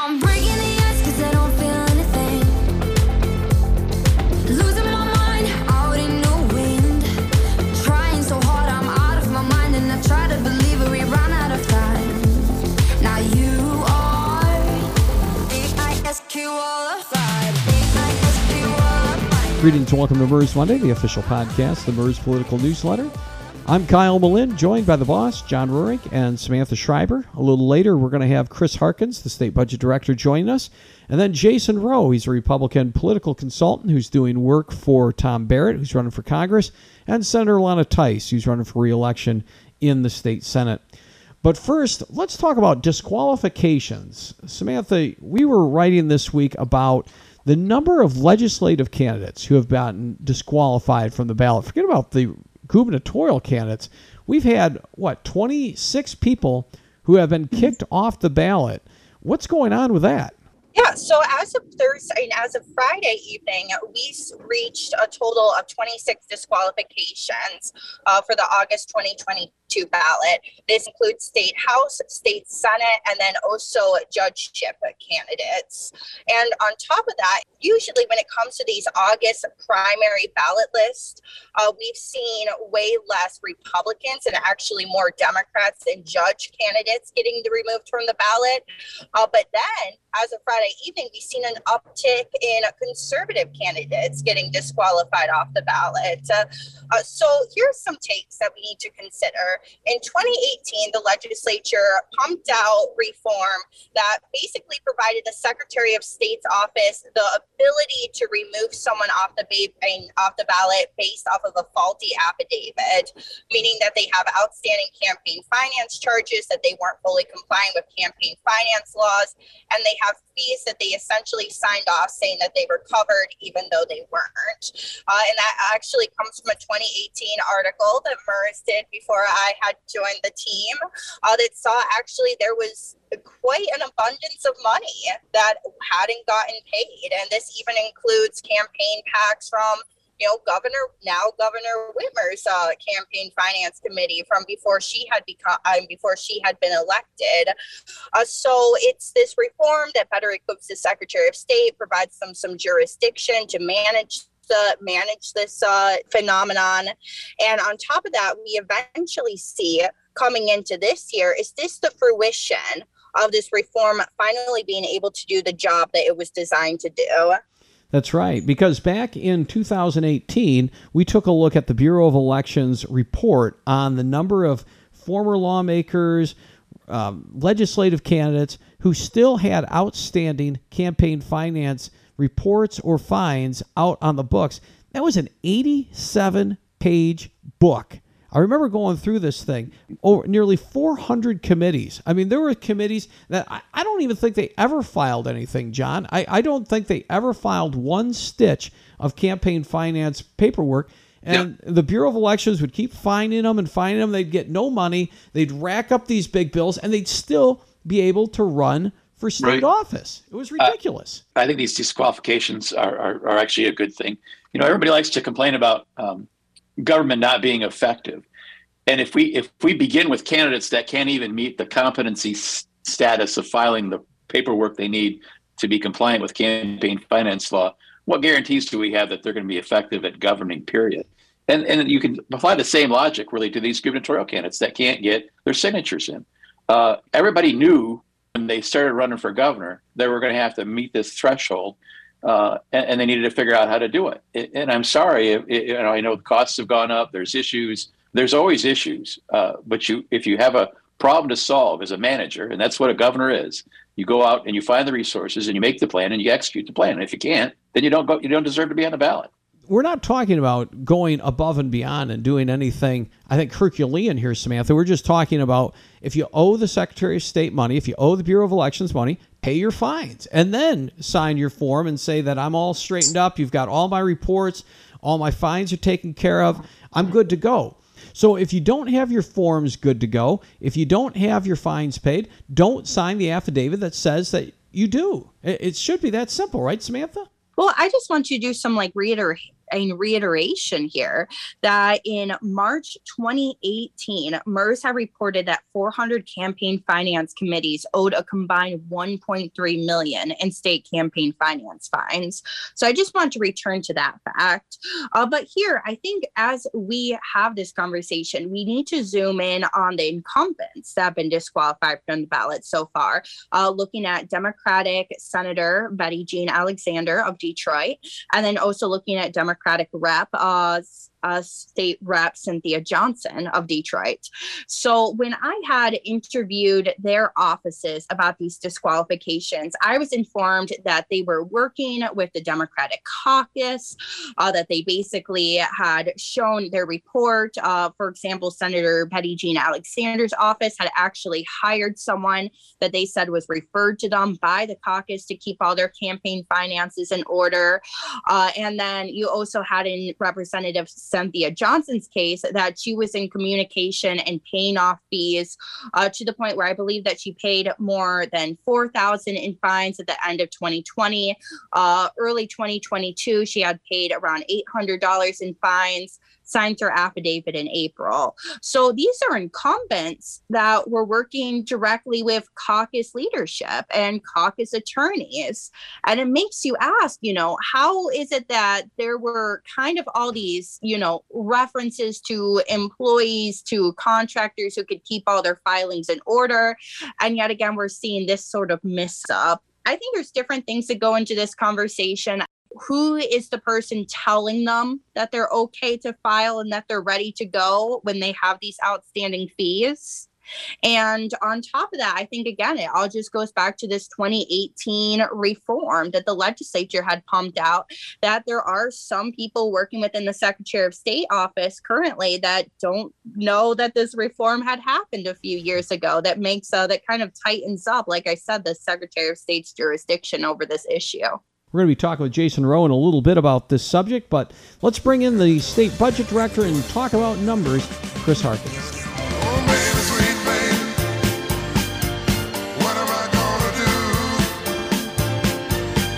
I'm breaking the ice 'cause I don't feel anything. Losing my mind out in the wind. Trying so hard, I'm out of my mind, and I try to believe it, we ran out of time. Now you are AISQ all aside. AISQ all aside. Greetings and welcome to MERS Monday, the official podcast, the MERS Political Newsletter. I'm Kyle Malin, joined by the boss, John Rurick, and Samantha Schreiber. A little later, we're going to have Chris Harkins, the state budget director, joining us. And then Jason Rowe, he's a Republican political consultant who's doing work for Tom Barrett, who's running for Congress, and Senator Lana Theis, who's running for re-election in the state Senate. But first, let's talk about disqualifications. Samantha, we were writing this week about the number of legislative candidates who have gotten disqualified from the ballot. Forget about the gubernatorial candidates. We've had, 26 people who have been kicked off the ballot. What's going on with that? Yeah, so as of Friday evening, we reached a total of 26 disqualifications for the August 2022 ballot. This includes state house, state senate, and then also judgeship candidates. And on top of that, usually when it comes to these August primary ballot lists, we've seen way less Republicans and actually more Democrats and judge candidates getting removed from the ballot. But then, as of Friday evening, we've seen an uptick in conservative candidates getting disqualified off the ballot. So here's some takes that we need to consider. In 2018, the legislature pumped out reform that basically provided the Secretary of State's office the ability to remove someone off the ballot based off of a faulty affidavit, meaning that they have outstanding campaign finance charges, that they weren't fully complying with campaign finance laws, and they have fees that they essentially signed off saying that they were covered even though they weren't. And that actually comes from a 2018 article that MERS did before I had joined the team that saw actually there was quite an abundance of money that hadn't gotten paid. And this even includes campaign PACs from Governor Whitmer's campaign finance committee from before she had been elected. So it's this reform that better equips the Secretary of State, provides them some jurisdiction to manage this phenomenon. And on top of that, we eventually see coming into this year, is this the fruition of this reform finally being able to do the job that it was designed to do? That's right, because back in 2018, we took a look at the Bureau of Elections report on the number of former lawmakers, legislative candidates who still had outstanding campaign finance reports or fines out on the books. That was an 87-page book. I remember going through this thing, over nearly 400 committees. I mean, there were committees that I don't even think they ever filed anything, John. I don't think they ever filed one stitch of campaign finance paperwork. And the Bureau of Elections would keep fining them. They'd get no money. They'd rack up these big bills, and they'd still be able to run for state office. It was ridiculous. I think these disqualifications are actually a good thing. You know, everybody likes to complain about government not being effective. And if we begin with candidates that can't even meet the competency status of filing the paperwork they need to be compliant with campaign finance law, what guarantees do we have that they're going to be effective at governing, period? And you can apply the same logic really to these gubernatorial candidates that can't get their signatures in. Everybody knew when they started running for governor, they were going to have to meet this threshold. And they needed to figure out how to do it. And I'm sorry, I know the costs have gone up. There's issues. There's always issues. But if you have a problem to solve as a manager, and that's what a governor is, you go out and you find the resources and you make the plan and you execute the plan. And if you can't, then you don't deserve to be on the ballot. We're not talking about going above and beyond and doing anything, I think, Herculean here, Samantha. We're just talking about if you owe the Secretary of State money, if you owe the Bureau of Elections money, pay your fines and then sign your form and say that I'm all straightened up. You've got all my reports. All my fines are taken care of. I'm good to go. So if you don't have your forms good to go, if you don't have your fines paid, don't sign the affidavit that says that you do. It should be that simple, right, Samantha? Well, I just want you to do some reiteration here that in March 2018, MERS had reported that 400 campaign finance committees owed a combined $1.3 million in state campaign finance fines. So I just want to return to that fact. But here, I think as we have this conversation, we need to zoom in on the incumbents that have been disqualified from the ballot so far, looking at Democratic Senator Betty Jean Alexander of Detroit, and then also looking at Democratic Rep, State Rep Cynthia Johnson of Detroit. So when I had interviewed their offices about these disqualifications, I was informed that they were working with the Democratic caucus, that they basically had shown their report. For example, Senator Betty Jean Alexander's office had actually hired someone that they said was referred to them by the caucus to keep all their campaign finances in order. And then you also had in Representative Cynthia Johnson's case that she was in communication and paying off fees to the point where I believe that she paid more than $4,000 in fines at the end of 2020. Early 2022, she had paid around $800 in fines, signed her affidavit in April. So these are incumbents that were working directly with caucus leadership and caucus attorneys. And it makes you ask, how is it that there were kind of all these, references to employees, to contractors who could keep all their filings in order. And yet again, we're seeing this sort of mix up. I think there's different things that go into this conversation. Who is the person telling them that they're okay to file and that they're ready to go when they have these outstanding fees? And on top of that, I think, again, it all just goes back to this 2018 reform that the legislature had pumped out, that there are some people working within the Secretary of State office currently that don't know that this reform had happened a few years ago. That makes, that kind of tightens up, like I said, the Secretary of State's jurisdiction over this issue. We're going to be talking with Jason Rowe in a little bit about this subject, but let's bring in the state budget director and talk about numbers, Chris Harkins. Oh, baby, sweet baby, what am I gonna do?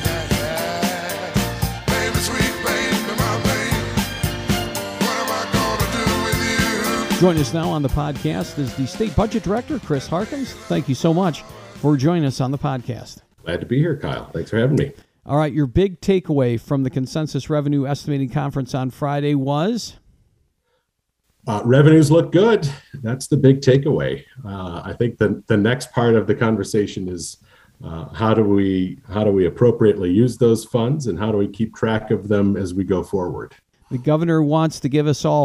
Yeah. Baby, sweet baby, my baby, what am I gonna do with you? Joining us now on the podcast is the state budget director, Chris Harkins. Thank you so much for joining us on the podcast. Glad to be here, Kyle. Thanks for having me. All right, your big takeaway from the Consensus Revenue Estimating Conference on Friday was? Revenues look good. That's the big takeaway. I think the next part of the conversation is how do we appropriately use those funds and how do we keep track of them as we go forward? The governor wants to give us all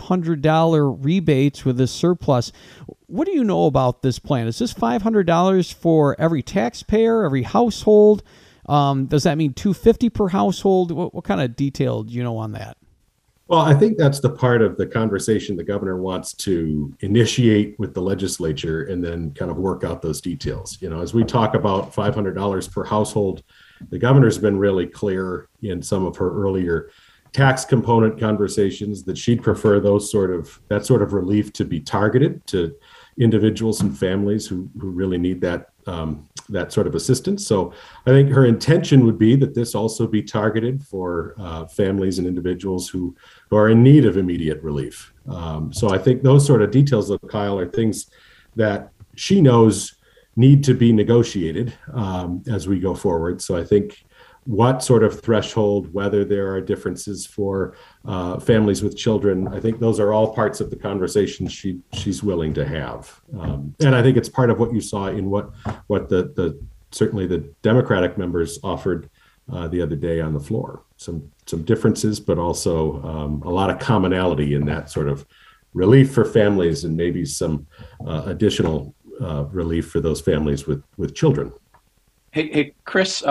$500 rebates with this surplus. What do you know about this plan? Is this $500 for every taxpayer, every household? Does that mean $250 per household? What kind of detail do you know on that? Well, I think that's the part of the conversation the governor wants to initiate with the legislature and then kind of work out those details. As we talk about $500 per household, the governor's been really clear in some of her earlier tax component conversations that she'd prefer that sort of relief to be targeted to individuals and families who really need that sort of assistance. So I think her intention would be that this also be targeted for families and individuals who are in need of immediate relief. So I think those sort of details, Kyle, are things that she knows need to be negotiated as we go forward. So I think what sort of threshold, whether there are differences for families with children, I think those are all parts of the conversation she's willing to have. And I think it's part of what you saw in what the certainly the Democratic members offered the other day on the floor. Some differences, but also a lot of commonality in that sort of relief for families and maybe some additional relief for those families with children. Hey, Chris,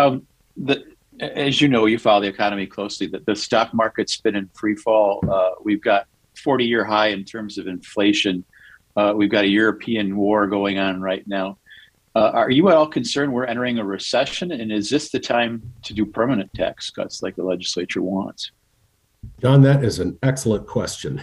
as you know, you follow the economy closely, that the stock market's been in free fall. We've got 40-year high in terms of inflation. We've got a European war going on right now. Are you at all concerned we're entering a recession? And is this the time to do permanent tax cuts like the legislature wants? John, that is an excellent question.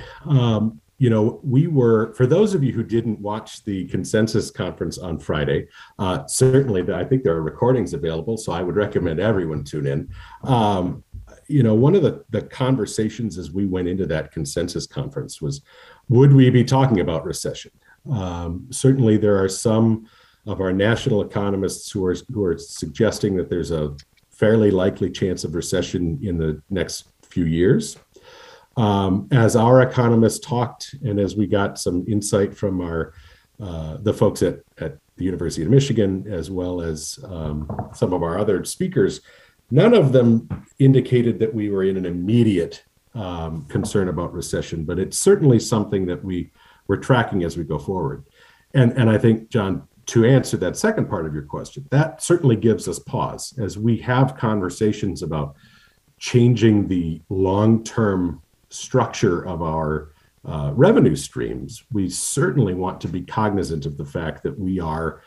For those of you who didn't watch the Consensus Conference on Friday, certainly I think there are recordings available, so I would recommend everyone tune in. one of the conversations as we went into that consensus conference was, would we be talking about recession? Certainly, there are some of our national economists who are suggesting that there's a fairly likely chance of recession in the next few years. As our economists talked, and as we got some insight from the folks at the University of Michigan, as well as some of our other speakers, none of them indicated that we were in an immediate concern about recession, but it's certainly something that we're tracking as we go forward. And I think, John, to answer that second part of your question, that certainly gives us pause as we have conversations about changing the long-term structure of our revenue streams. We certainly want to be cognizant of the fact that we are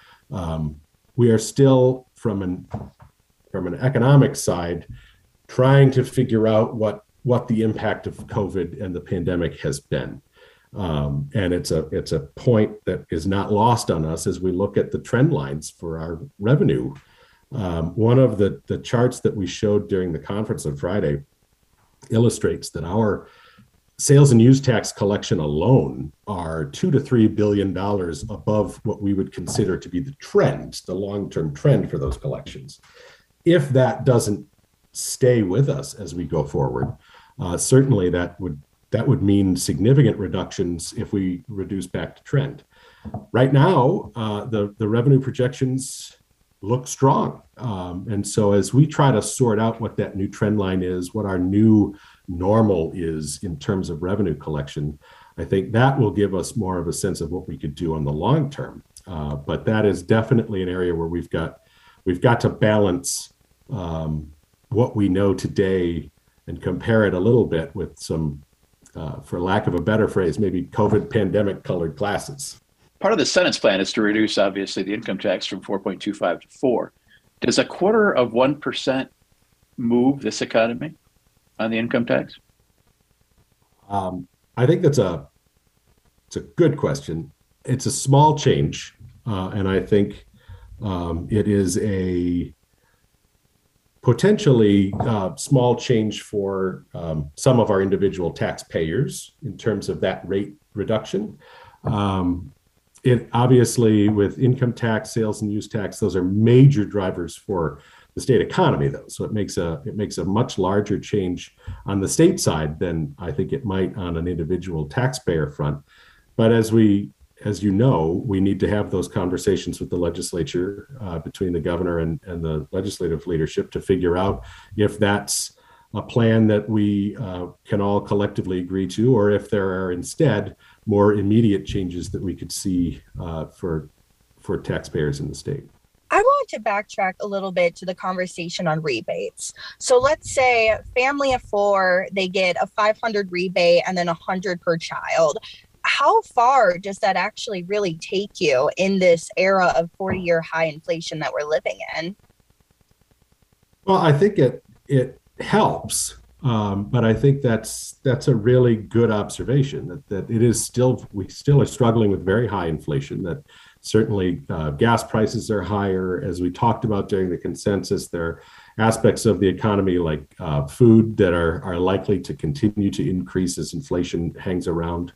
still from an economic side trying to figure out what the impact of COVID and the pandemic has been. And it's a point that is not lost on us as we look at the trend lines for our revenue. One of the charts that we showed during the conference on Friday illustrates that our sales and use tax collection alone are $2 to $3 billion above what we would consider to be the long-term trend for those collections. If that doesn't stay with us as we go forward, certainly that would mean significant reductions if we reduce back to trend. Right now, the revenue projections look strong. And so as we try to sort out what that new trend line is, what our new normal is in terms of revenue collection, I think that will give us more of a sense of what we could do on the long term. But that is definitely an area where we've got to balance what we know today and compare it a little bit with some, for lack of a better phrase, maybe COVID pandemic colored glasses. Part of the Senate's plan is to reduce, obviously, the income tax from 4.25 to 4. Does 0.25% move this economy on the income tax? I think it's a good question. It's a small change, and I think it is a potentially small change for some of our individual taxpayers in terms of that rate reduction. It obviously, with income tax, sales and use tax, those are major drivers for the state economy, though. So it makes a much larger change on the state side than I think it might on an individual taxpayer front. But as you know, we need to have those conversations with the legislature, between the governor and the legislative leadership, to figure out if that's a plan that we can all collectively agree to, or if there are instead more immediate changes that we could see for taxpayers in the state. I want to backtrack a little bit to the conversation on rebates. So let's say family of 4, they get a $500 rebate and then $100 per child. How far does that actually really take you in this era of 40-year high inflation that we're living in? Well, I think it helps, but I think that's a really good observation that it is we still are struggling with very high inflation. That certainly gas prices are higher, as we talked about during the consensus. There are aspects of the economy like food that are likely to continue to increase as inflation hangs around.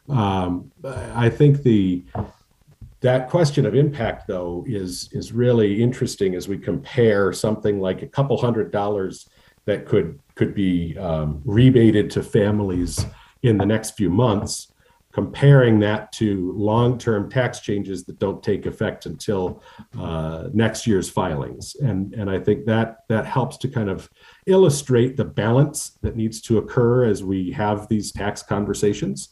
I think that question of impact, though, is really interesting as we compare something like a couple $100 that could be rebated to families in the next few months, comparing that to long-term tax changes that don't take effect until next year's filings. And I think that helps to kind of illustrate the balance that needs to occur as we have these tax conversations.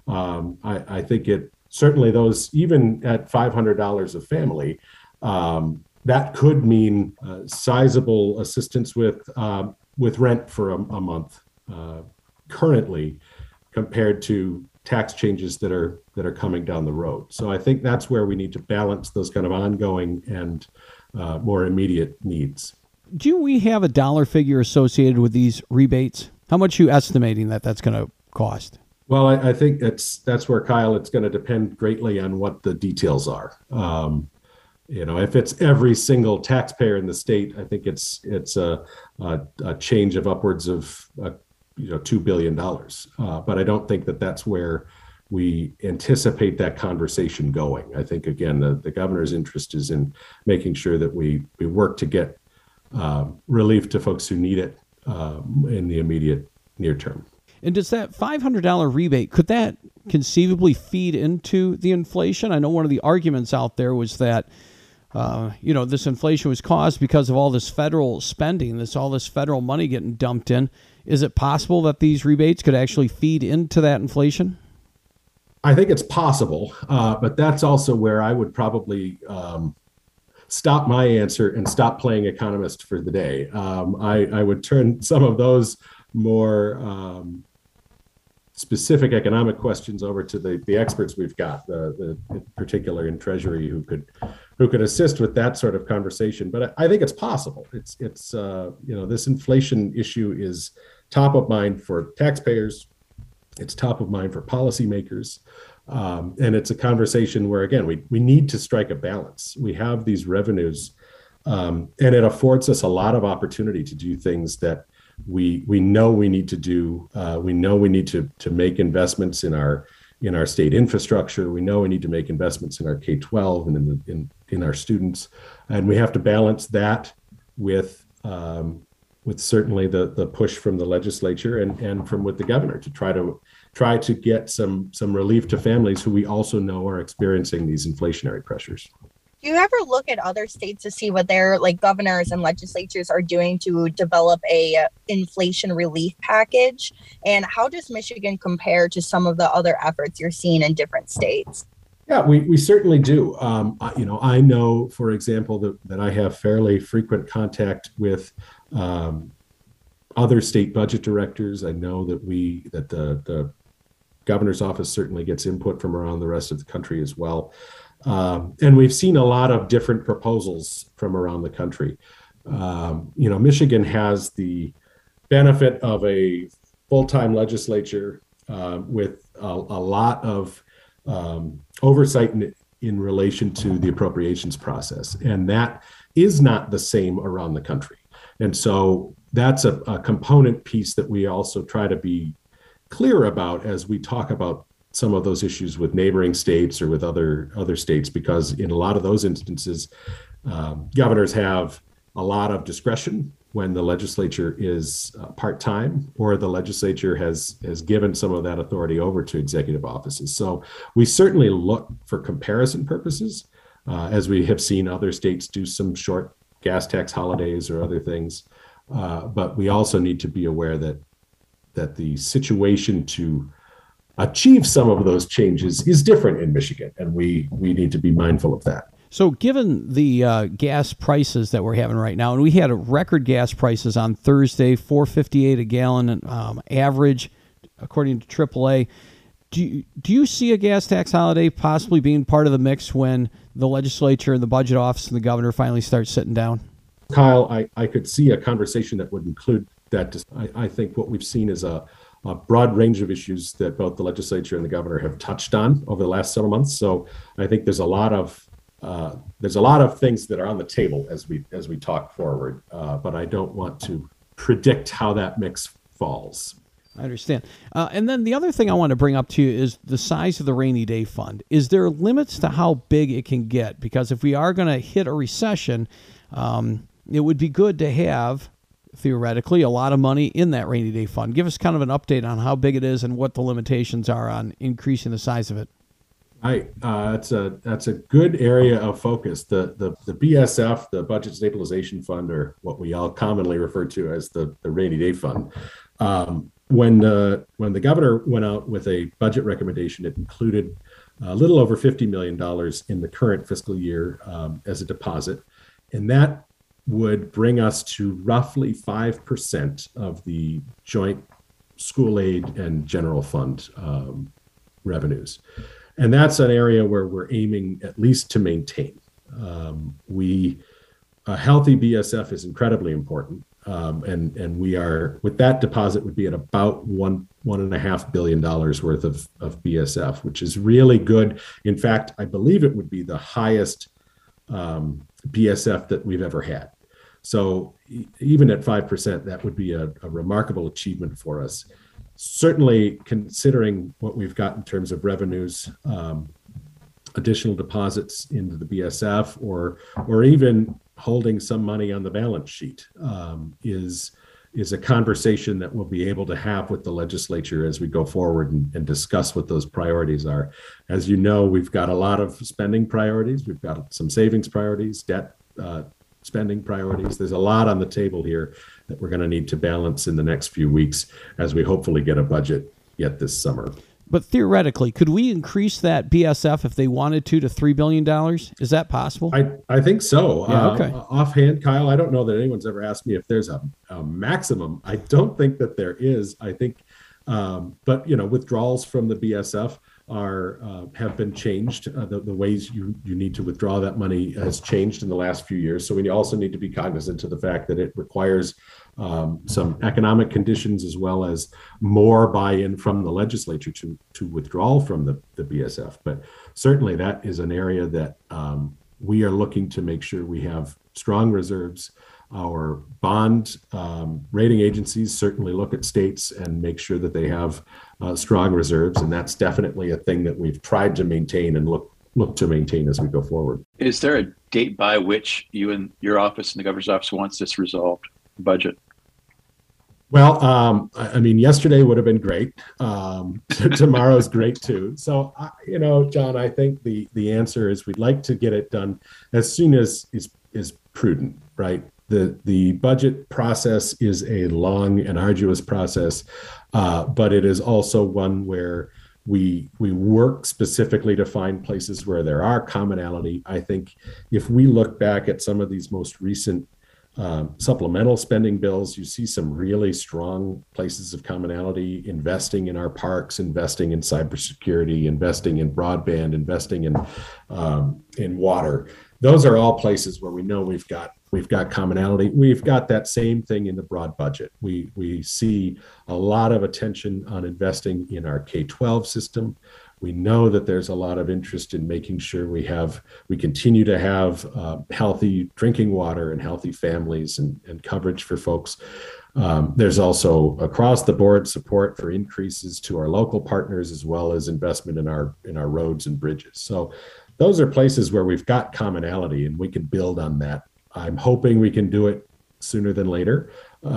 I think it certainly, those, even at $500 a family, that could mean sizable assistance with rent for a month currently, compared to tax changes that are coming down the road. So I think that's where we need to balance those kind of ongoing and more immediate needs. Do we have a dollar figure associated with these rebates? How much are you estimating that's going to cost? Well, I think that's where, Kyle, it's going to depend greatly on what the details are. If it's every single taxpayer in the state, I think it's a change of upwards of $2 billion. But I don't think that that's where we anticipate that conversation going. I think, again, the governor's interest is in making sure that we work to get relief to folks who need it in the immediate near term. And does that $500 rebate, could that conceivably feed into the inflation? I know one of the arguments out there was that, this inflation was caused because of all this federal spending, all this federal money getting dumped in. Is it possible that these rebates could actually feed into that inflation? I think it's possible, but that's also where I would probably stop my answer and stop playing economist for the day. I would turn some of those more specific economic questions over to the experts we've got, the in particular in Treasury, who could assist with that sort of conversation. But I think it's possible. It's this inflation issue is top of mind for taxpayers. It's top of mind for policymakers. And it's a conversation where, again, we need to strike a balance. We have these revenues, and it affords us a lot of opportunity to do things that we know we need to do. We know we need to make investments in our state infrastructure. We know we need to make investments in our K-12 and in our students. And we have to balance that with certainly the push from the legislature and from with the governor to try to get some relief to families who we also know are experiencing these inflationary pressures. Do you ever look at other states to see what their governors and legislatures are doing to develop a inflation relief package? And how does Michigan compare to some of the other efforts you're seeing in different states? Yeah, we certainly do. I know, for example, that I have fairly frequent contact with other state budget directors. I know that the governor's office certainly gets input from around the rest of the country as well. And we've seen a lot of different proposals from around the country. Michigan has the benefit of a full-time legislature with a lot of oversight in relation to the appropriations process. And that is not the same around the country. And so that's a component piece that we also try to be clear about as we talk about some of those issues with neighboring states or with other states, because in a lot of those instances, governors have a lot of discretion when the legislature is part-time, or the legislature has given some of that authority over to executive offices. So we certainly look for comparison purposes, as we have seen other states do some short gas tax holidays or other things. But we also need to be aware that the situation to achieve some of those changes is different in Michigan, and we need to be mindful of that. So given the gas prices that we're having right now, and we had record gas prices on Thursday, $4.58 a gallon average, according to AAA, do you see a gas tax holiday possibly being part of the mix when the legislature and the budget office and the governor finally start sitting down? Kyle, I could see a conversation that would include that. I think what we've seen is a broad range of issues that both the legislature and the governor have touched on over the last several months. So I think there's a lot of things that are on the table as we talk forward, but I don't want to predict how that mix falls. I understand. And then the other thing I want to bring up to you is the size of the rainy day fund. Is there limits to how big it can get? Because if we are going to hit a recession, it would be good to have, theoretically, a lot of money in that rainy day fund. Give us kind of an update on how big it is and what the limitations are on increasing the size of it. That's a good area of focus. The BSF, the Budget Stabilization Fund, or what we all commonly refer to as the rainy day fund. When the governor went out with a budget recommendation, it included a little over $50 million in the current fiscal year as a deposit, and that would bring us to roughly 5% of the joint school aid and general fund revenues. And that's an area where we're aiming at least to maintain. A healthy BSF is incredibly important. And we are, with that deposit, would be at about $1.5 billion worth of BSF, which is really good. In fact, I believe it would be the highest BSF that we've ever had. So even at 5%, that would be a remarkable achievement for us. Certainly, considering what we've got in terms of revenues, additional deposits into the BSF, or even holding some money on the balance sheet, is a conversation that we'll be able to have with the legislature as we go forward and discuss what those priorities are. As you know, we've got a lot of spending priorities. We've got some savings priorities, debt spending priorities. There's a lot on the table here that we're going to need to balance in the next few weeks as we hopefully get a budget yet this summer. But theoretically, could we increase that BSF if they wanted to $3 billion? Is that possible? I think so. Yeah, okay. Offhand, Kyle, I don't know that anyone's ever asked me if there's a maximum. I don't think that there is. I think, but withdrawals from the BSF have been changed. The ways you need to withdraw that money has changed in the last few years. So we also need to be cognizant of the fact that it requires some economic conditions as well as more buy-in from the legislature to withdraw from the BSF. But certainly that is an area that we are looking to make sure we have strong reserves. Our bond rating agencies certainly look at states and make sure that they have strong reserves, and that's definitely a thing that we've tried to maintain and look to maintain as we go forward. Is there a date by which you and your office and the governor's office wants this resolved, budget? Well, yesterday would have been great. Tomorrow's great too. So, John, I think the answer is we'd like to get it done as soon as is prudent, right? The budget process is a long and arduous process, but it is also one where we work specifically to find places where there are commonality. I think if we look back at some of these most recent supplemental spending bills, you see some really strong places of commonality, investing in our parks, investing in cybersecurity, investing in broadband, investing in water. Those are all places where we know we've got commonality. We've got that same thing in the broad budget. We see a lot of attention on investing in our K-12 system. We know that there's a lot of interest in making sure we continue to have healthy drinking water and healthy families and coverage for folks. There's also across the board support for increases to our local partners as well as investment in our roads and bridges. So those are places where we've got commonality and we can build on that. I'm hoping we can do it sooner than later,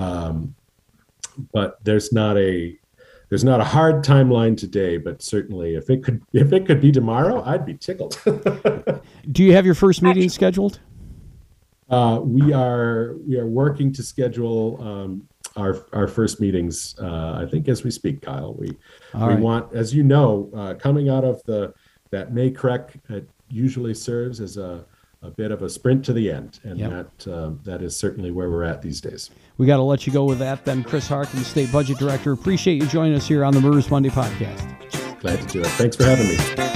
but there's not a hard timeline today. But certainly, if it could be tomorrow, I'd be tickled. Do you have your first meeting scheduled? We are working to schedule our first meetings. I think as we speak, Kyle. We want, as you know, coming out of that May CREC, it usually serves as a bit of a sprint to the end, and that is certainly where we're at these days. We got to let you go with that then. Chris Harkin, State Budget Director, appreciate you joining us here on the Murders Monday podcast. Glad to do it. Thanks for having me.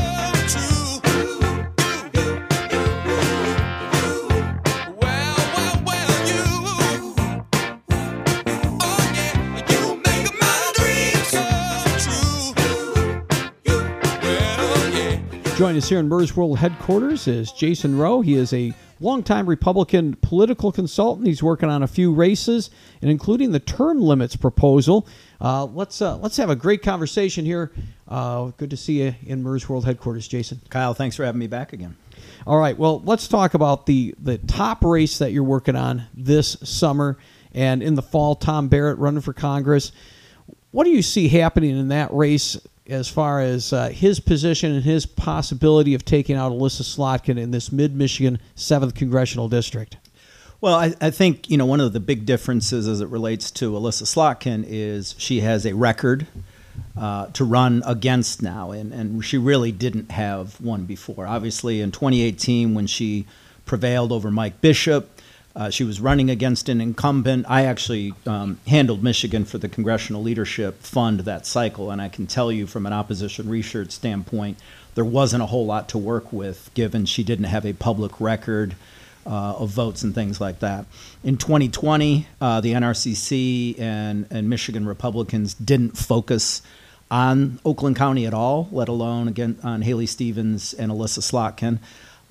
Join us here in Murders World headquarters is Jason Rowe. He is a longtime Republican political consultant. He's working on a few races, and including the term limits proposal. Let's have a great conversation here. Good to see you in Murders World headquarters, Jason. Kyle, thanks for having me back again. All right, well, let's talk about the top race that you're working on this summer and in the fall. Tom Barrett running for Congress. What do you see happening in that race as far as his position and his possibility of taking out Elissa Slotkin in this mid-Michigan 7th Congressional District? Well, I think, one of the big differences as it relates to Elissa Slotkin is she has a record to run against now, and she really didn't have one before. Obviously, in 2018, when she prevailed over Mike Bishop, she was running against an incumbent. I actually handled Michigan for the Congressional Leadership Fund that cycle, and I can tell you from an opposition research standpoint, there wasn't a whole lot to work with, given she didn't have a public record of votes and things like that. In 2020, the NRCC and Michigan Republicans didn't focus on Oakland County at all, let alone again on Haley Stevens and Elissa Slotkin.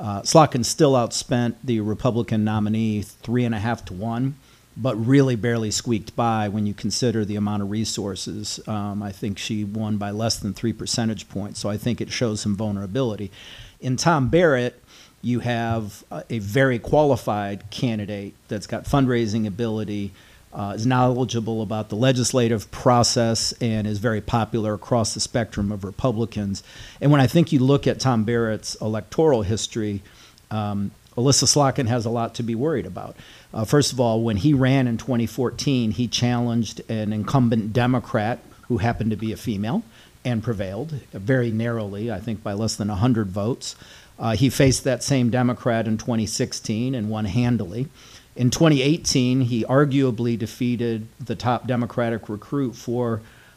Slotkin still outspent the Republican nominee 3.5 to 1, but really barely squeaked by when you consider the amount of resources. I think she won by less than 3 percentage points, so I think it shows some vulnerability. In Tom Barrett, you have a very qualified candidate that's got fundraising ability, is knowledgeable about the legislative process, and is very popular across the spectrum of Republicans. And when I think you look at Tom Barrett's electoral history, Alyssa Slotkin has a lot to be worried about. First of all, when he ran in 2014, he challenged an incumbent Democrat who happened to be a female and prevailed very narrowly, I think by less than 100 votes. He faced that same Democrat in 2016 and won handily. In 2018, he arguably defeated the top Democratic recruit for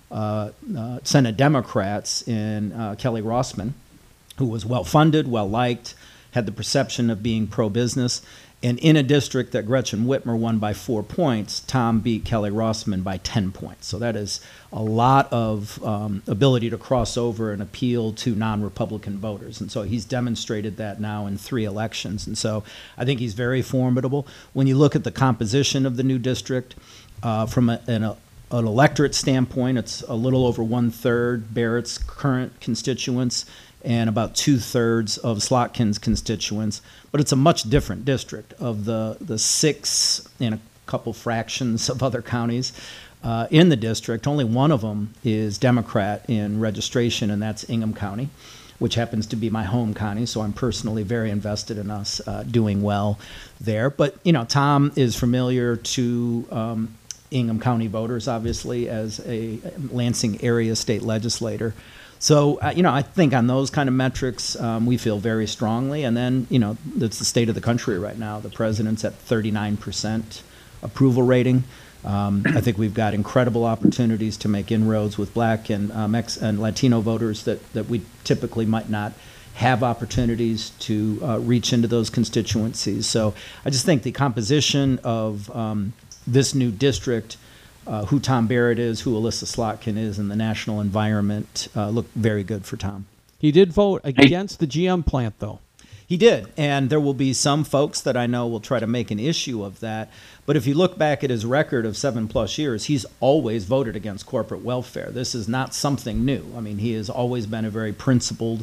Senate Democrats in Kelly Rossman, who was well-funded, well-liked, had the perception of being pro-business. And in a district that Gretchen Whitmer won by 4 points, Tom beat Kelly Rossman by 10 points. So that is a lot of ability to cross over and appeal to non-Republican voters. And so he's demonstrated that now in 3 elections. And so I think he's very formidable. When you look at the composition of the new district, from an electorate standpoint, it's a little over 1/3 Barrett's current constituents and about 2/3 of Slotkin's constituents. But it's a much different district. Of the 6 and a couple fractions of other counties in the district, only one of them is Democrat in registration, and that's Ingham County, which happens to be my home county, so I'm personally very invested in us doing well there. But, Tom is familiar to Ingham County voters, obviously, as a Lansing area state legislator. So, I think on those kind of metrics, we feel very strongly. And then, that's the state of the country right now. The president's at 39% approval rating. I think we've got incredible opportunities to make inroads with Black and and Latino voters that we typically might not have opportunities to reach into those constituencies. So I just think the composition of this new district, who Tom Barrett is, who Alyssa Slotkin is, and the national environment look very good for Tom. He did vote against the GM plant, though. He did, and there will be some folks that I know will try to make an issue of that. But if you look back at his record of 7+ years, he's always voted against corporate welfare. This is not something new. I mean, he has always been a very principled,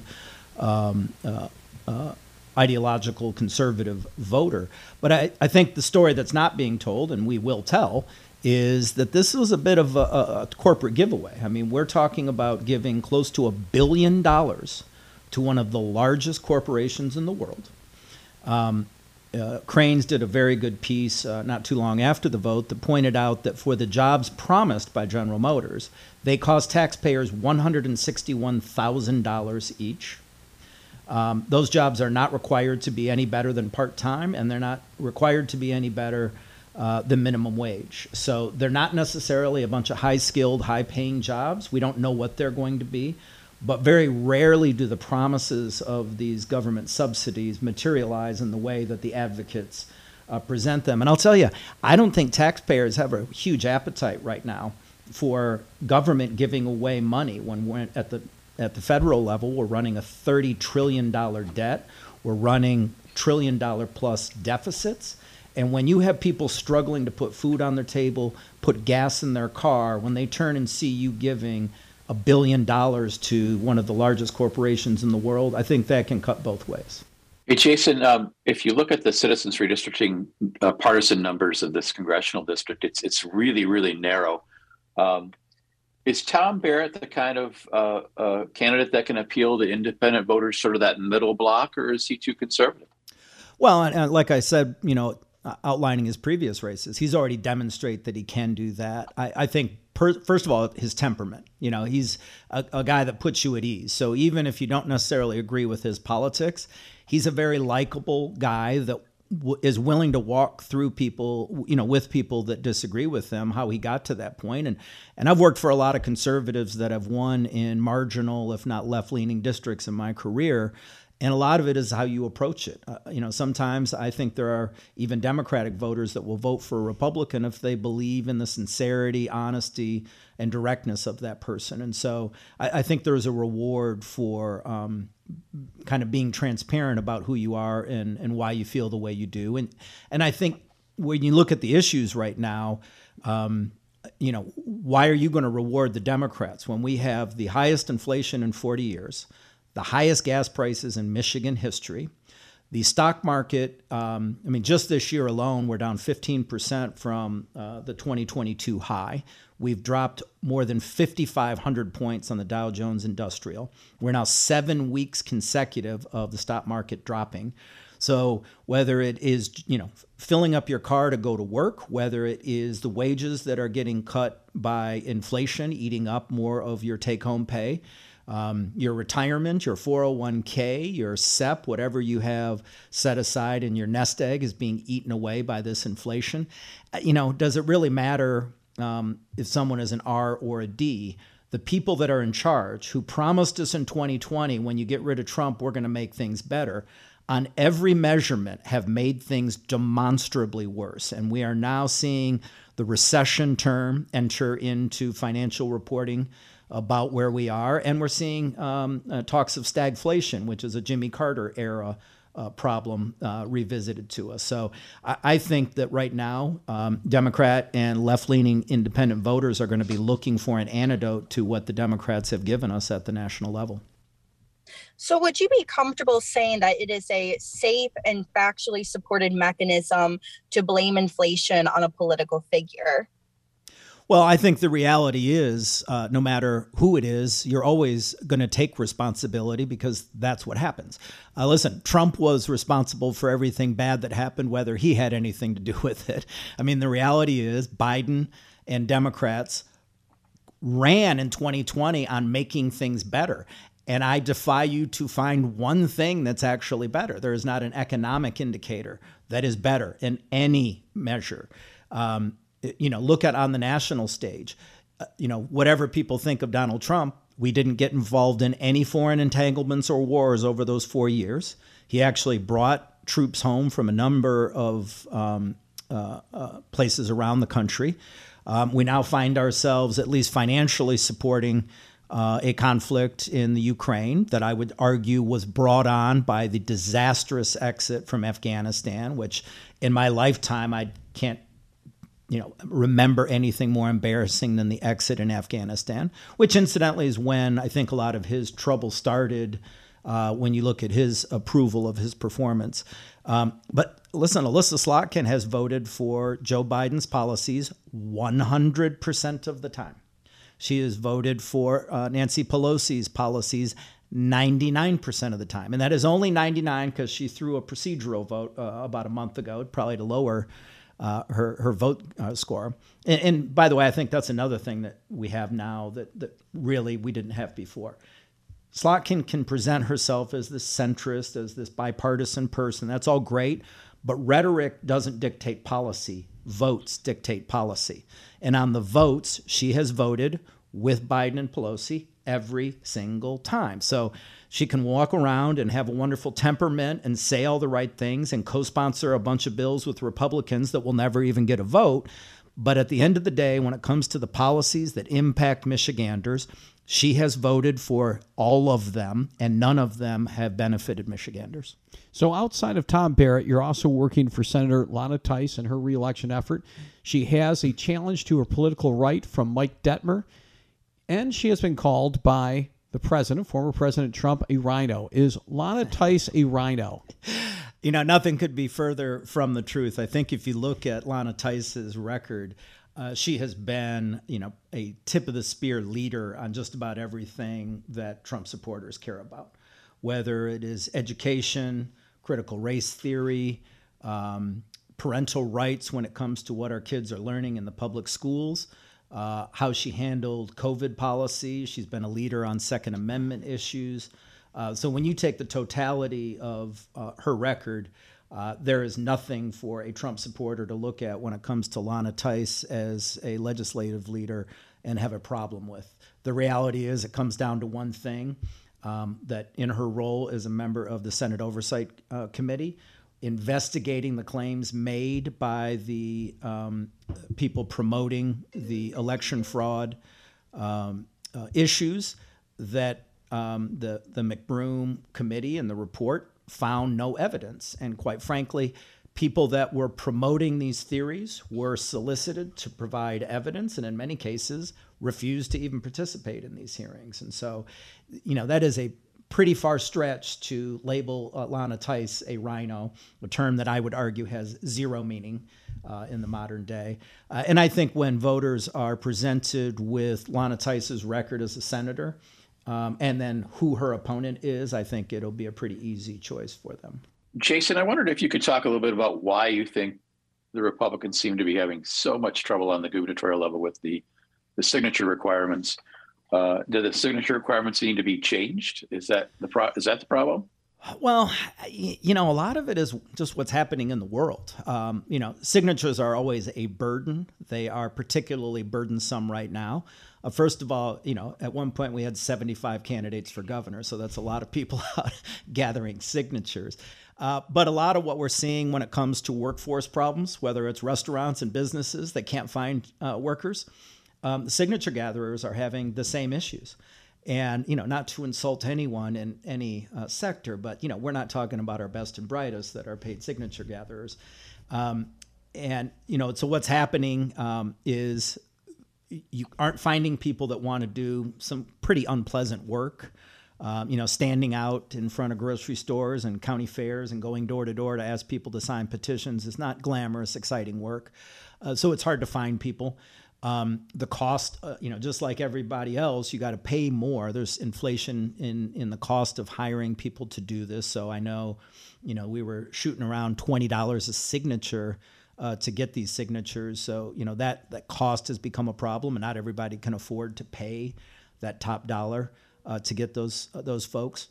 ideological, conservative voter. But I think the story that's not being told, and we will tell, is that this was a bit of a corporate giveaway. I mean, we're talking about giving close to $1 billion to one of the largest corporations in the world. Cranes did a very good piece not too long after the vote that pointed out that for the jobs promised by General Motors, they cost taxpayers $161,000 each. Those jobs are not required to be any better than part-time, and they're not required to be any better than minimum wage. So they're not necessarily a bunch of high-skilled, high-paying jobs. We don't know what they're going to be. But very rarely do the promises of these government subsidies materialize in the way that the advocates present them. And I'll tell you, I don't think taxpayers have a huge appetite right now for government giving away money when we're at the federal level. We're running a $30 trillion debt. We're running $1 trillion plus deficits. And when you have people struggling to put food on their table, put gas in their car, when they turn and see you giving $1 billion to one of the largest corporations in the world, I think that can cut both ways. Hey, Jason, if you look at the citizens redistricting partisan numbers of this congressional district, it's really, really narrow. Is Tom Barrett the kind of candidate that can appeal to independent voters, sort of that middle block, or is he too conservative? Well, and like I said, outlining his previous races, he's already demonstrated that he can do that. I think, first of all, his temperament. He's a guy that puts you at ease. So even if you don't necessarily agree with his politics, he's a very likable guy that is willing to walk through people, with people that disagree with him, how he got to that point. And I've worked for a lot of conservatives that have won in marginal, if not left-leaning districts in my career. And a lot of it is how you approach it. Sometimes I think there are even Democratic voters that will vote for a Republican if they believe in the sincerity, honesty, and directness of that person. And so I think there is a reward for kind of being transparent about who you are and why you feel the way you do. And I think when you look at the issues right now, why are you going to reward the Democrats when we have the highest inflation in 40 years, the highest gas prices in Michigan history? The stock market, just this year alone, we're down 15% from the 2022 high. We've dropped more than 5,500 points on the Dow Jones Industrial. We're now 7 weeks consecutive of the stock market dropping. So whether it is, filling up your car to go to work, whether it is the wages that are getting cut by inflation, eating up more of your take-home pay, your retirement, your 401k, your SEP, whatever you have set aside in your nest egg is being eaten away by this inflation. Does it really matter if someone is an R or a D? The people that are in charge who promised us in 2020, when you get rid of Trump, we're going to make things better, on every measurement have made things demonstrably worse. And we are now seeing the recession term enter into financial reporting about where we are. And we're seeing talks of stagflation, which is a Jimmy Carter era problem revisited to us. So I think that right now, Democrat and left-leaning independent voters are going to be looking for an antidote to what the Democrats have given us at the national level. So would you be comfortable saying that it is a safe and factually supported mechanism to blame inflation on a political figure? Well, I think the reality is, no matter who it is, you're always going to take responsibility because that's what happens. Listen, Trump was responsible for everything bad that happened, whether he had anything to do with it. The reality is Biden and Democrats ran in 2020 on making things better. And I defy you to find one thing that's actually better. There is not an economic indicator that is better in any measure. Look at on the national stage, whatever people think of Donald Trump, we didn't get involved in any foreign entanglements or wars over those 4 years. He actually brought troops home from a number of places around the country. We now find ourselves, at least financially, supporting a conflict in the Ukraine that I would argue was brought on by the disastrous exit from Afghanistan, which in my lifetime, I can't remember anything more embarrassing than the exit in Afghanistan, which incidentally is when I think a lot of his trouble started when you look at his approval of his performance. But listen, Alyssa Slotkin has voted for Joe Biden's policies 100% of the time. She has voted for Nancy Pelosi's policies 99% of the time. And that is only 99 because she threw a procedural vote about a month ago, probably to lower her vote score. And by the way, I think that's another thing that we have now that really we didn't have before. Slotkin can present herself as this centrist, as this bipartisan person. That's all great, but rhetoric doesn't dictate policy. Votes dictate policy. And on the votes, she has voted with Biden and Pelosi every single time. So she can walk around and have a wonderful temperament and say all the right things and co-sponsor a bunch of bills with Republicans that will never even get a vote. But at the end of the day, when it comes to the policies that impact Michiganders, she has voted for all of them, and none of them have benefited Michiganders. So outside of Tom Barrett, you're also working for Senator Lana Theis in her reelection effort. She has a challenge to her political right from Mike Detmer, and she has been called by the president, former President Trump, a rhino. Is Lana Theis a rhino? Nothing could be further from the truth. I think if you look at Lana Theis's record, she has been, a tip of the spear leader on just about everything that Trump supporters care about, whether it is education, critical race theory, parental rights when it comes to what our kids are learning in the public schools, how she handled COVID policy. She's been a leader on Second Amendment issues. So when you take the totality of her record, there is nothing for a Trump supporter to look at when it comes to Lana Theis as a legislative leader and have a problem with. The reality is it comes down to one thing, that in her role as a member of the Senate Oversight Committee, investigating the claims made by the people promoting the election fraud issues, that the McBroom committee and the report found no evidence. And quite frankly, people that were promoting these theories were solicited to provide evidence, and in many cases refused to even participate in these hearings. And so, that is a pretty far stretch to label Lana Tice a rhino, a term that I would argue has zero meaning in the modern day. And I think when voters are presented with Lana Tice's record as a senator, and then who her opponent is, I think it'll be a pretty easy choice for them. Jason, I wondered if you could talk a little bit about why you think the Republicans seem to be having so much trouble on the gubernatorial level with the signature requirements. Do the signature requirements need to be changed? Is that the problem? Well, a lot of it is just what's happening in the world. Signatures are always a burden. They are particularly burdensome right now. First of all, at one point we had 75 candidates for governor, so that's a lot of people out gathering signatures. But a lot of what we're seeing when it comes to workforce problems, whether it's restaurants and businesses that can't find workers, the signature gatherers are having the same issues. And, not to insult anyone in any sector, but, we're not talking about our best and brightest that are paid signature gatherers. So what's happening is you aren't finding people that want to do some pretty unpleasant work. Standing out in front of grocery stores and county fairs and going door to door to ask people to sign petitions is not glamorous, exciting work. So it's hard to find people. The cost, just like everybody else, you got to pay more. There's inflation in the cost of hiring people to do this. So I know, we were shooting around $20 a signature to get these signatures. So, that cost has become a problem, and not everybody can afford to pay that top dollar to get those folks.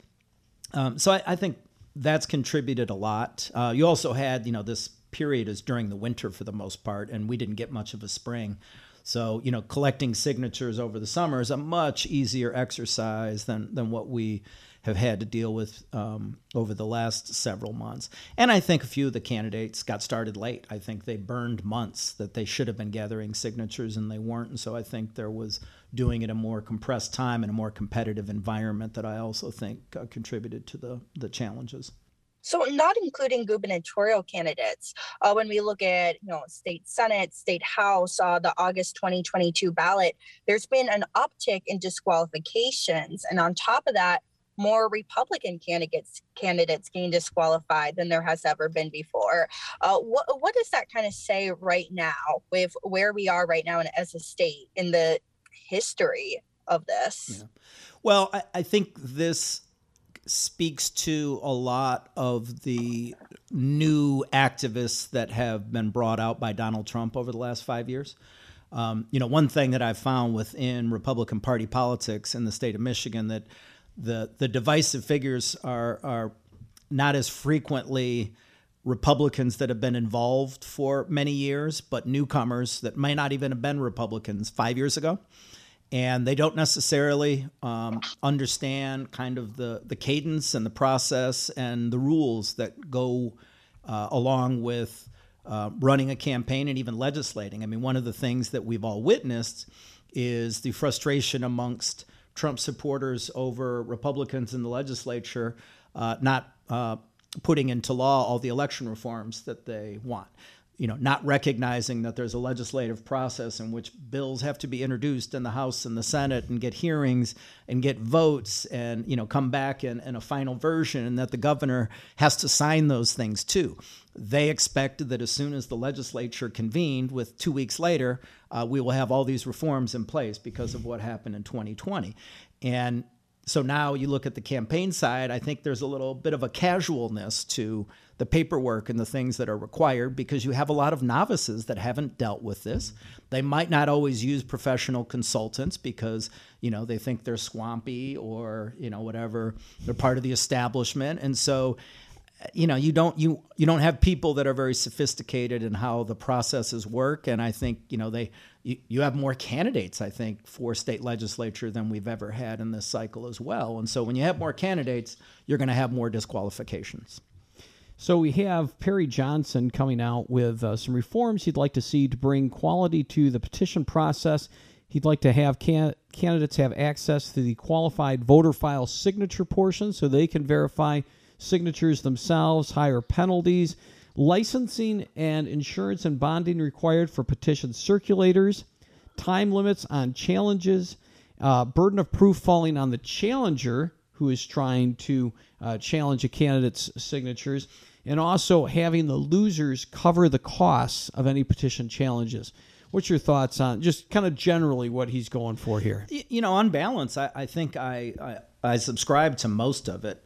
So I think that's contributed a lot. You also had, this period is during the winter for the most part, and we didn't get much of a spring. So, collecting signatures over the summer is a much easier exercise than what we have had to deal with over the last several months. And I think a few of the candidates got started late. I think they burned months that they should have been gathering signatures and they weren't. And so I think there was doing it in a more compressed time and a more competitive environment that I also think contributed to the challenges. So not including gubernatorial candidates, when we look at, state Senate, state House, the August 2022 ballot, there's been an uptick in disqualifications. And on top of that, more Republican candidates getting disqualified than there has ever been before. What does that kind of say right now with where we are right now as a state in the history of this? Yeah. Well, I think this speaks to a lot of the new activists that have been brought out by Donald Trump over the last 5 years. One thing that I've found within Republican Party politics in the state of Michigan, that the divisive figures are not as frequently Republicans that have been involved for many years, but newcomers that may not even have been Republicans 5 years ago. And they don't necessarily understand kind of the cadence and the process and the rules that go along with running a campaign and even legislating. I mean, one of the things that we've all witnessed is the frustration amongst Trump supporters over Republicans in the legislature not putting into law all the election reforms that they want. Not recognizing that there's a legislative process in which bills have to be introduced in the House and the Senate and get hearings and get votes and, come back in a final version, and that the governor has to sign those things too. They expected that as soon as the legislature convened, with 2 weeks later, we will have all these reforms in place because of what happened in 2020. And so now you look at the campaign side, I think there's a little bit of a casualness to the paperwork and the things that are required, because you have a lot of novices that haven't dealt with this. They might not always use professional consultants because, they think they're swampy or, whatever, they're part of the establishment. And so, you don't have people that are very sophisticated in how the processes work. And I think, you have more candidates, I think, for state legislature than we've ever had in this cycle as well. And so when you have more candidates, you're going to have more disqualifications. So we have Perry Johnson coming out with some reforms he'd like to see to bring quality to the petition process. He'd like to have candidates have access to the qualified voter file signature portion so they can verify signatures themselves, higher penalties, licensing and insurance and bonding required for petition circulators, time limits on challenges, burden of proof falling on the challenger who is trying to challenge a candidate's signatures, and also having the losers cover the costs of any petition challenges. What's your thoughts on just kind of generally what he's going for here? On balance, I think I subscribe to most of it.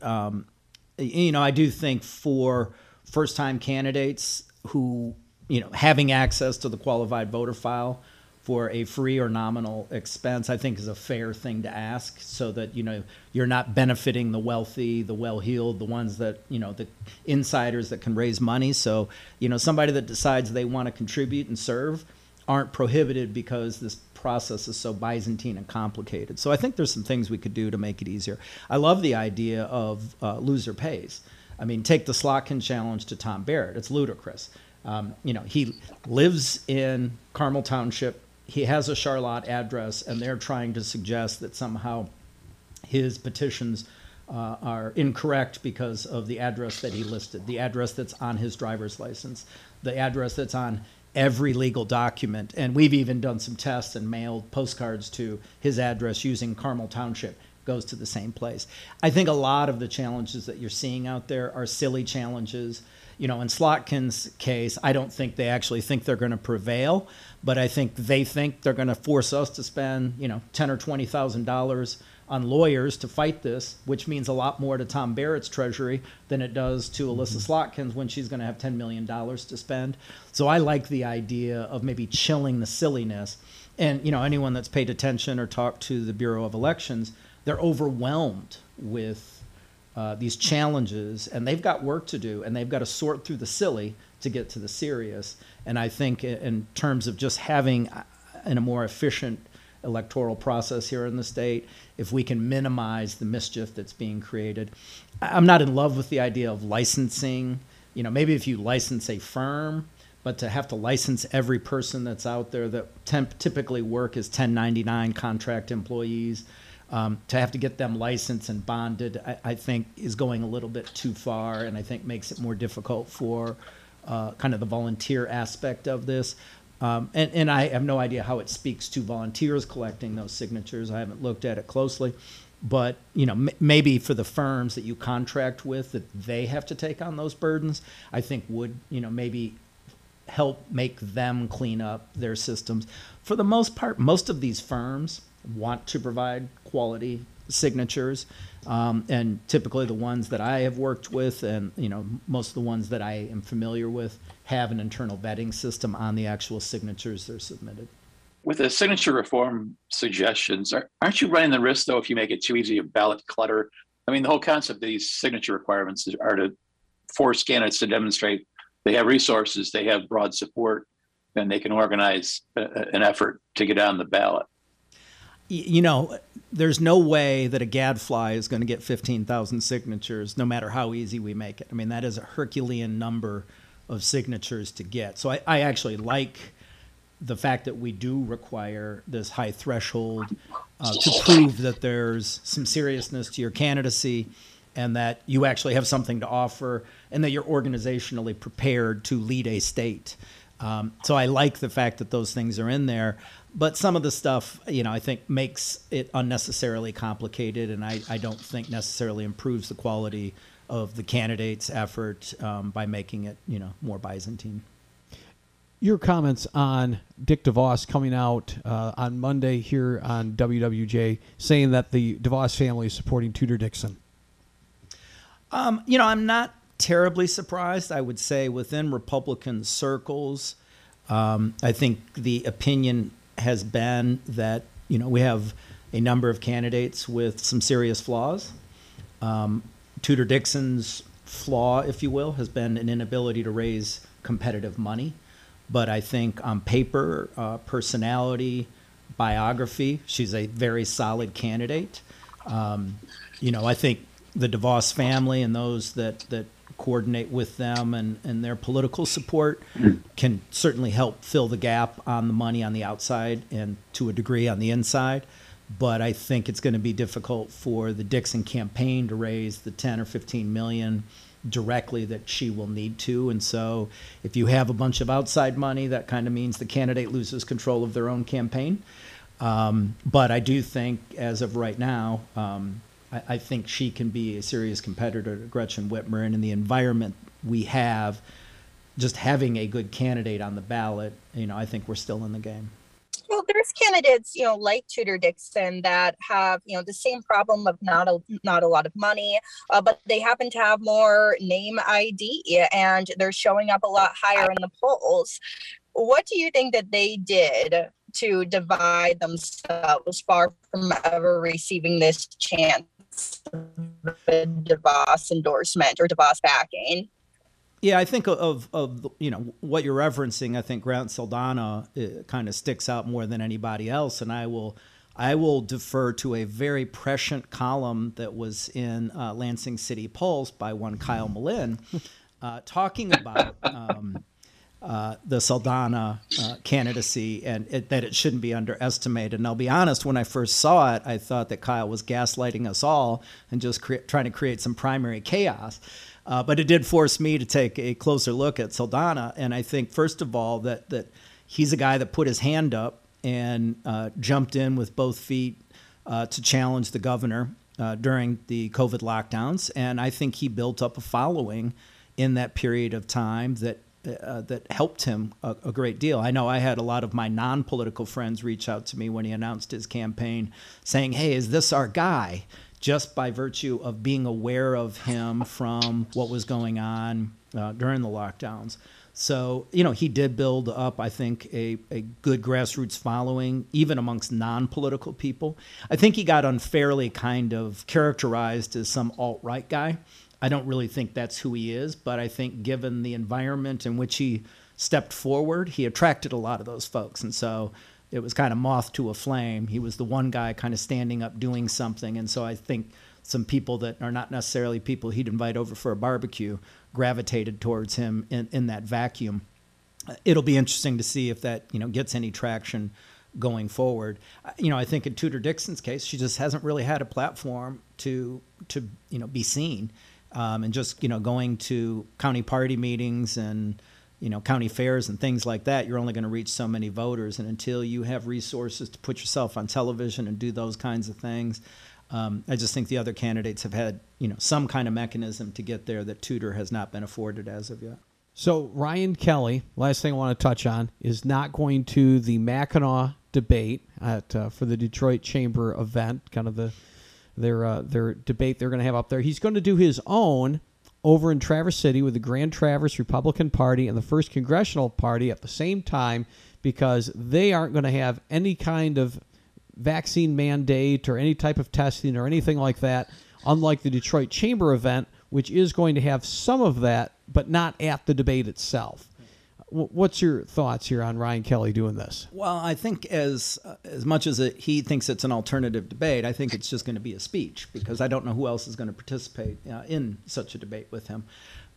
I do think for first-time candidates who, having access to the qualified voter file for a free or nominal expense, I think is a fair thing to ask, so that, you're not benefiting the wealthy, the well-heeled, the ones that, the insiders that can raise money. So, somebody that decides they want to contribute and serve aren't prohibited because this process is so Byzantine and complicated. So I think there's some things we could do to make it easier. I love the idea of loser pays. I mean, take the Slotkin challenge to Tom Barrett. It's ludicrous. He lives in Carmel Township. He has a Charlotte address, and they're trying to suggest that somehow his petitions are incorrect because of the address that he listed, the address that's on his driver's license, the address that's on every legal document. And we've even done some tests and mailed postcards to his address using Carmel Township. Goes to the same place. I think a lot of the challenges that you're seeing out there are silly challenges. In Slotkin's case, I don't think they actually think they're going to prevail, but I think they think they're going to force us to spend, $10,000 or $20,000 on lawyers to fight this, which means a lot more to Tom Barrett's treasury than it does to Alyssa Slotkin's when she's going to have $10 million to spend. So I like the idea of maybe chilling the silliness. And, anyone that's paid attention or talked to the Bureau of Elections, they're overwhelmed with these challenges, and they've got work to do, and they've got to sort through the silly to get to the serious. And I think in terms of just having a more efficient electoral process here in the state, if we can minimize the mischief that's being created. I'm not in love with the idea of licensing. Maybe if you license a firm, but to have to license every person that's out there that typically work as 1099 contract employees, to have to get them licensed and bonded, I think is going a little bit too far, and I think makes it more difficult for kind of the volunteer aspect of this. And I have no idea how it speaks to volunteers collecting those signatures. I haven't looked at it closely. But, maybe for the firms that you contract with, that they have to take on those burdens, I think would, maybe help make them clean up their systems. For the most part, most of these firms want to provide quality signatures, and typically the ones that I have worked with, and most of the ones that I am familiar with, have an internal vetting system on the actual signatures they're submitted. With the signature reform suggestions, aren't you running the risk, though, if you make it too easy of ballot clutter? I mean, the whole concept of these signature requirements are to force candidates to demonstrate they have resources, they have broad support, and they can organize an effort to get on the ballot. There's no way that a gadfly is going to get 15,000 signatures, no matter how easy we make it. I mean, that is a Herculean number of signatures to get. So I actually like the fact that we do require this high threshold to prove that there's some seriousness to your candidacy, and that you actually have something to offer, and that you're organizationally prepared to lead a state. So I like the fact that those things are in there. But some of the stuff, I think makes it unnecessarily complicated, and I don't think necessarily improves the quality of the candidate's effort by making it, more Byzantine. Your comments on Dick DeVos coming out on Monday here on WWJ, saying that the DeVos family is supporting Tudor Dixon. I'm not terribly surprised. I would say within Republican circles, I think the opinion has been that, we have a number of candidates with some serious flaws. Tudor Dixon's flaw, if you will, has been an inability to raise competitive money. But I think on paper, personality, biography, she's a very solid candidate. I think the DeVos family and those that coordinate with them and their political support can certainly help fill the gap on the money on the outside and to a degree on the inside. But I think it's going to be difficult for the Dixon campaign to raise the 10 or 15 million directly that she will need to. And so if you have a bunch of outside money, that kind of means the candidate loses control of their own campaign. But I do think, as of right now, I think she can be a serious competitor to Gretchen Whitmer. And in the environment we have, just having a good candidate on the ballot, I think we're still in the game. Well, there's candidates, like Tudor Dixon that have, the same problem of not a lot of money, but they happen to have more name ID and they're showing up a lot higher in the polls. What do you think that they did to divide themselves far from ever receiving this chance of a DeVos endorsement or DeVos backing? Yeah, I think of what you're referencing. I think Grant Saldana kind of sticks out more than anybody else, and I will defer to a very prescient column that was in Lansing City Pulse by one Kyle Malin, talking about the Saldana candidacy and that it shouldn't be underestimated. And I'll be honest, when I first saw it, I thought that Kyle was gaslighting us all and just trying to create some primary chaos. But it did force me to take a closer look at Saldana. And I think, first of all, that he's a guy that put his hand up and jumped in with both feet to challenge the governor during the COVID lockdowns. And I think he built up a following in that period of time that helped him a great deal. I know I had a lot of my non-political friends reach out to me when he announced his campaign saying, hey, is this our guy? Just by virtue of being aware of him from what was going on during the lockdowns. So, he did build up, I think, a good grassroots following, even amongst non-political people. I think he got unfairly kind of characterized as some alt-right guy. I don't really think that's who he is, but I think given the environment in which he stepped forward, he attracted a lot of those folks. And so it was kind of moth to a flame. He was the one guy kind of standing up doing something. And so I think some people that are not necessarily people he'd invite over for a barbecue gravitated towards him in that vacuum. It'll be interesting to see if that, gets any traction going forward. I think in Tudor Dixon's case, she just hasn't really had a platform to be seen. And just, going to county party meetings and, county fairs and things like that, you're only going to reach so many voters. And until you have resources to put yourself on television and do those kinds of things, I just think the other candidates have had, some kind of mechanism to get there that Tudor has not been afforded as of yet. So Ryan Kelly, last thing I want to touch on, is not going to the Mackinac debate for the Detroit Chamber event, kind of their debate they're going to have up there. He's going to do his own over in Traverse City with the Grand Traverse Republican Party and the First Congressional Party at the same time, because they aren't going to have any kind of vaccine mandate or any type of testing or anything like that, unlike the Detroit Chamber event, which is going to have some of that, but not at the debate itself. What's your thoughts here on Ryan Kelly doing this? Well, I think as much as he thinks it's an alternative debate, I think it's just going to be a speech, because I don't know who else is going to participate in such a debate with him.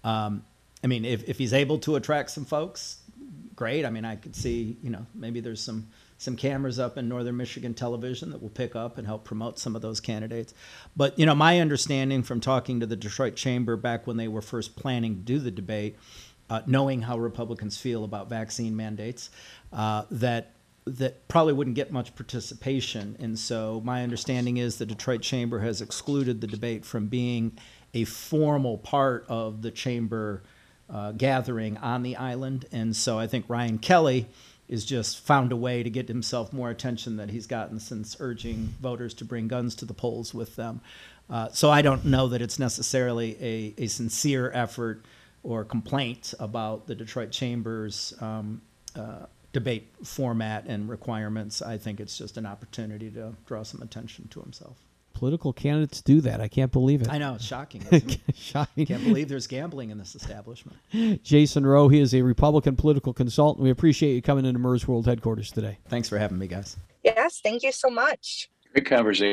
If he's able to attract some folks, great. I could see, maybe there's some cameras up in Northern Michigan television that will pick up and help promote some of those candidates. But, my understanding from talking to the Detroit Chamber back when they were first planning to do the debate, knowing how Republicans feel about vaccine mandates, that probably wouldn't get much participation. And so my understanding is the Detroit Chamber has excluded the debate from being a formal part of the chamber gathering on the island. And so I think Ryan Kelly is just found a way to get himself more attention that he's gotten since urging voters to bring guns to the polls with them. So I don't know that it's necessarily a sincere effort or complaint about the Detroit Chamber's debate format and requirements. I think it's just an opportunity to draw some attention to himself. Political candidates do that. I can't believe it. I know, it's shocking, isn't it? Shocking. Can't believe there's gambling in this establishment. Jason Rowe, he is a Republican political consultant. We appreciate you coming into MERS World Headquarters today. Thanks for having me, guys. Yes, thank you so much. Great conversation.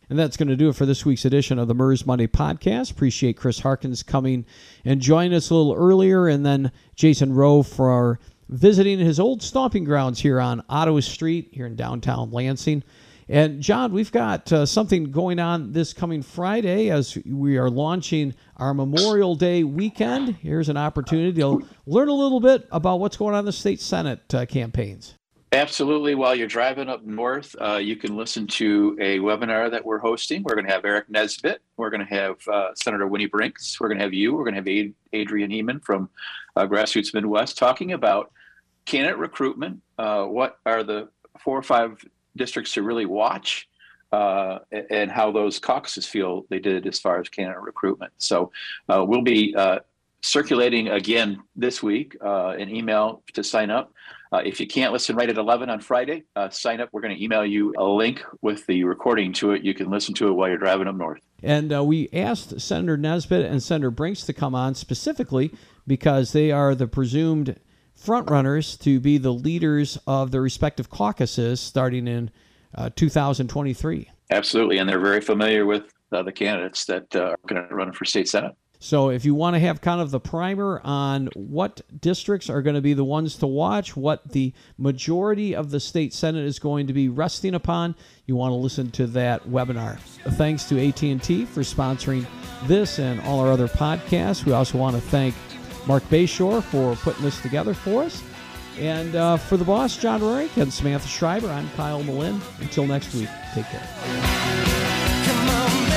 And that's going to do it for this week's edition of the MERS Monday podcast. Appreciate Chris Harkins coming and joining us a little earlier, and then Jason Rowe for visiting his old stomping grounds here on Ottawa Street here in downtown Lansing. And John, we've got something going on this coming Friday as we are launching our Memorial Day weekend. Here's an opportunity to learn a little bit about what's going on in the state Senate campaigns. Absolutely. While you're driving up north, you can listen to a webinar that we're hosting. We're going to have Eric Nesbitt. We're going to have Senator Winnie Brinks. We're going to have you. We're going to have Adrian Heeman from Grassroots Midwest talking about candidate recruitment. What are the 4 or 5 districts to really watch, and how those caucuses feel they did as far as candidate recruitment. So we'll be circulating again this week an email to sign up. If you can't listen right at 11 on Friday, sign up. We're going to email you a link with the recording to it. You can listen to it while you're driving up north. And we asked Senator Nesbitt and Senator Brinks to come on specifically because they are the presumed frontrunners to be the leaders of their respective caucuses starting in 2023. Absolutely, and they're very familiar with the candidates that are going to run for state senate. So if you want to have kind of the primer on what districts are going to be the ones to watch, what the majority of the state senate is going to be resting upon, you want to listen to that webinar. Thanks to AT&T for sponsoring this and all our other podcasts. We also want to thank Mark Bayshore for putting this together for us. And for the boss, John Roerick, and Samantha Schreiber, I'm Kyle Malin. Until next week, take care. Come on,